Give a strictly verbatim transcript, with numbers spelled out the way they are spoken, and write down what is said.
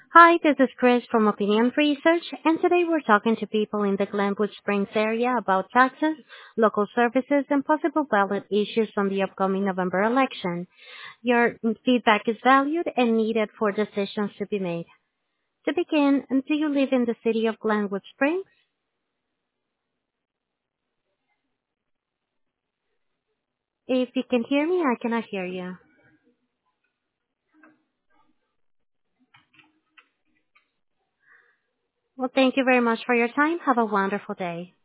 Hi, this is Chris from Opinion Research, and today we're talking to people in the Glenwood Springs area about taxes, local services, and possible ballot issues on the upcoming November election. Your feedback is valued and needed for decisions to be made. To begin, do you live in the city of Glenwood Springs? If you can hear me, I cannot hear you. Well, thank you very much for your time. Have a wonderful day.